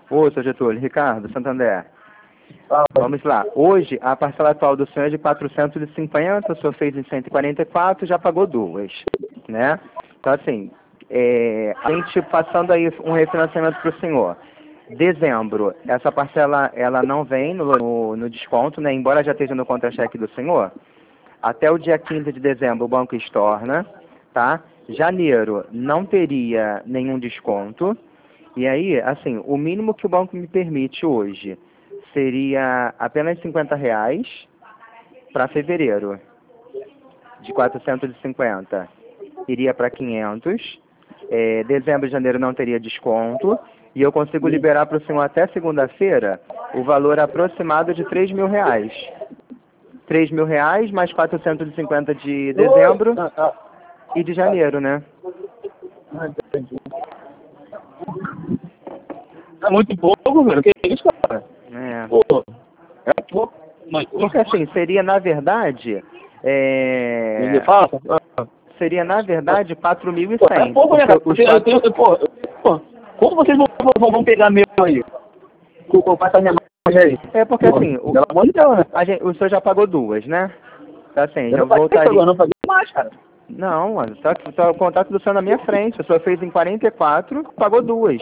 Ô, seu Getúlio, Ricardo, Santander. Vamos lá. Hoje, a parcela atual do senhor é de 450, o senhor fez em 144, já pagou duas, né? Então, assim, a gente passando aí um refinanciamento para o senhor. Dezembro, essa parcela, ela não vem no desconto, né? Embora já esteja no contra-cheque do senhor. Até o dia 15 de dezembro, o banco estorna, tá? Janeiro, não teria nenhum desconto. E aí, assim, o mínimo que o banco me permite hoje seria apenas R$ 50 para fevereiro, de 450. Iria para 500. Dezembro e janeiro não teria desconto. E eu consigo liberar para o senhor até segunda-feira o valor aproximado de R$ 3.000. R$ 3.000 mais 450 de dezembro e de janeiro, né? É muito pouco, velho. Que isso, cara? Pô, é pouco. Mas, porque assim, seria na verdade... seria na verdade 4.100. É pouco, né, cara? Como vocês vão pegar meu aí? O pai tá minha mãe aí. É porque assim, pelo amor de Deus, né? O senhor já pagou duas, né? Assim, Eu já não voltaria... não paguei mais, cara. Não, mano, tá o contato do senhor na minha frente. O senhor fez em 44, pagou duas.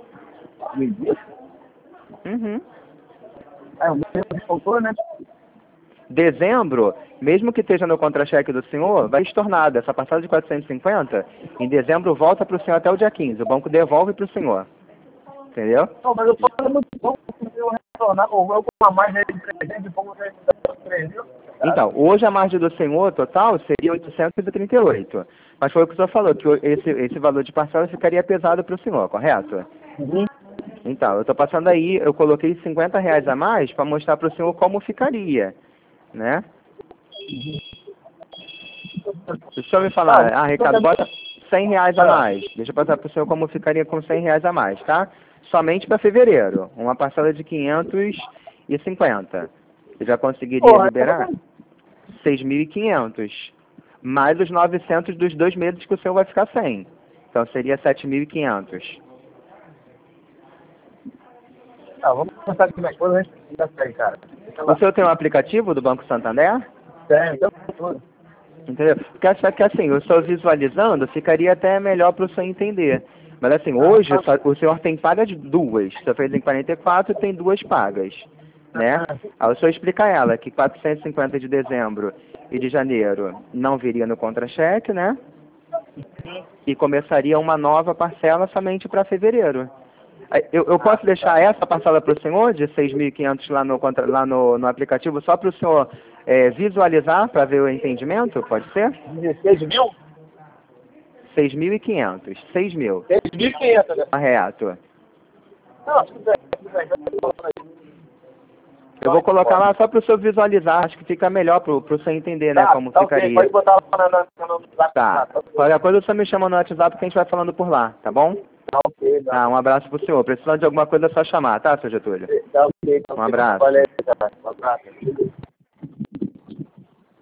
Uhum. O meu descontou, né? Dezembro, mesmo que esteja no contra-cheque do senhor, vai estornado. Essa passada de 450, em dezembro volta para o senhor até o dia 15. O banco devolve para o senhor. Entendeu? Não, mas eu falo muito pouco porque eu retornar, ou eu com a margem de 300 e pouco, 3 mil. Então, hoje a margem do senhor total seria 838. Mas foi o que o senhor falou, que esse valor de parcela ficaria pesado para o senhor, correto? Uhum. Então, eu estou passando aí, eu coloquei R$ 50 a mais para mostrar para o senhor como ficaria, né? Se o senhor me falar, Ricardo, bota R$ 100 a mais. Deixa eu passar para o senhor como ficaria com R$ 100 a mais, tá? Somente para fevereiro, uma parcela de 550. Você já conseguiria liberar 6.500, mais os 900 dos 2 meses que o senhor vai ficar sem. Então seria 7.500. Vamos começar aqui mais coisas antes de sair, cara. O senhor tem um aplicativo do Banco Santander? Tem, então tudo. Entendeu? Porque assim, o senhor visualizando ficaria até melhor para o senhor entender. Mas assim, hoje o senhor tem paga de duas. O senhor fez em 44 e tem duas pagas, né? Aí o senhor explica a ela que 450 de dezembro e de janeiro não viria no contra-cheque, né? E começaria uma nova parcela somente para fevereiro. Eu posso deixar essa parcela para o senhor, de 6.500 lá no aplicativo, só para o senhor visualizar, para ver o entendimento? Pode ser? 16 mil? 6.500. 6.000. 6.500, né? Correto. Não, tudo bem. Eu vou colocar lá só para o senhor visualizar, acho que fica melhor para o senhor entender, né, como ficaria. Okay. Pode botar lá no WhatsApp. Tá. Qualquer coisa o senhor me chama no WhatsApp que a gente vai falando por lá, tá bom? Ok. Um abraço pro senhor. Precisando de alguma coisa é só chamar, tá, seu Getúlio? Ok. Um abraço. Valeu, cara. Um abraço.